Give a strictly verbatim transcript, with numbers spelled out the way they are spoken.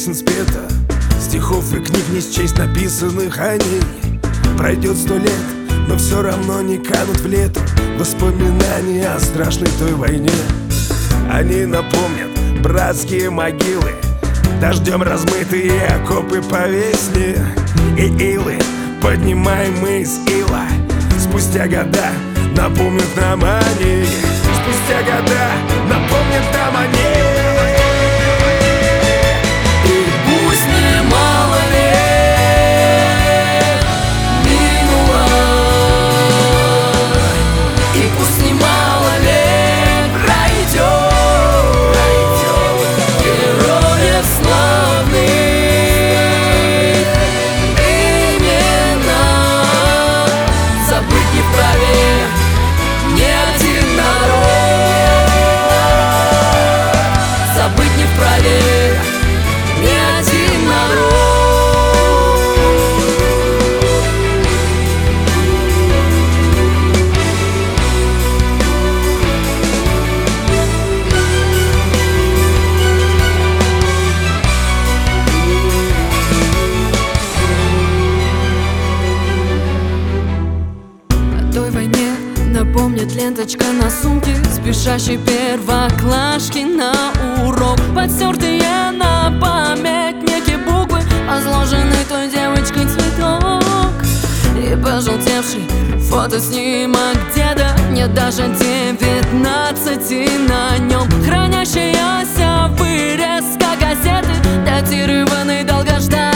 песен спета, стихов и книг не счесть написанных о ней. Пройдет сто лет, но все равно не канут в лету воспоминания о страшной той войне. Они напомнят братские могилы, дождем размытые окопы по весне. И илы поднимаем мы из ила, спустя года напомнят нам о ней. Спустя года напомнят нам о ней. Напомнит ленточка на сумке, спешащей первоклашки на урок. Подстертые на памятнике буквы, возложенный той девочкой цветок. И пожелтевший фотоснимок деда, мне даже девятнадцати на нем. Хранящаяся вырезка газеты, датированной долгожданной.